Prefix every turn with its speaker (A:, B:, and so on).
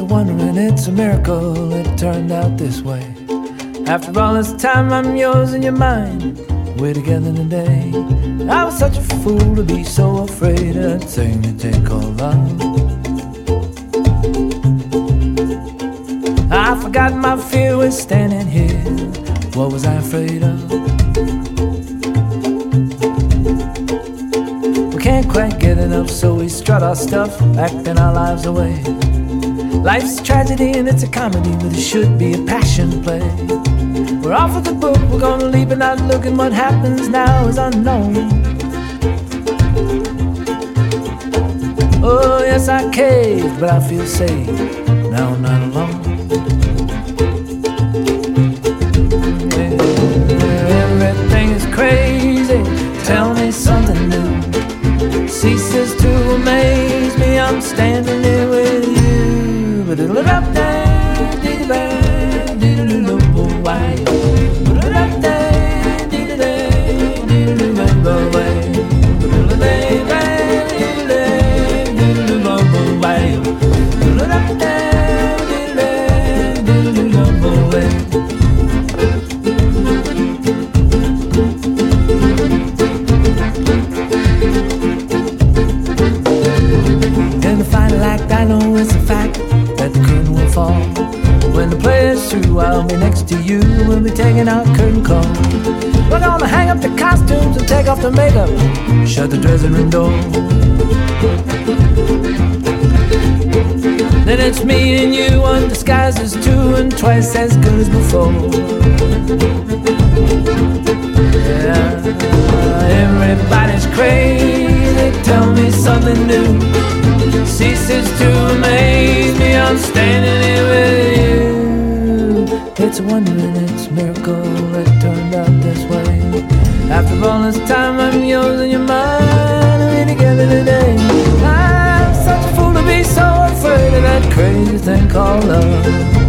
A: wondering, it's a miracle it turned out this way. After all this time, I'm yours and you're mine. We're together today. I was such a fool to be so afraid of that thing that they call love. I forgot my fear was standing here. What was I afraid of? We can't quite get enough, so we strut our stuff, acting our lives away. Life's a tragedy and it's a comedy, but it should be a passion play. We're off with the book, we're gonna leave it not looking. What happens now is unknown. Oh yes, I caved, but I feel safe. Now I'm not alone. Everything is crazy, tell me something new. Ceases to amaze me, I'm standing here with you. But it'll up there, diddy bang, diddy low, why? But it'll up there, diddy day, diddy rainbow way. But it'll lay bang, diddy day, diddy low, why? But it'll up there, diddy day, diddy low way. In the final act, I know it's a fact that the curtain will fall. When the play is through, I'll be next to you. We'll be taking our curtain call. We're gonna hang up the costumes and take off the makeup, shut the dressing room door. Then it's me and you, one disguised as two and twice as good as before. Yeah, everybody's crazy, tell me something new. Ceases to amaze me, I'm standing here with you. It's a wonder and it's a miracle it turned out this way. After all this time, I'm yours and you're mine. We're together today. I'm such a fool to be so afraid of that crazy thing called love.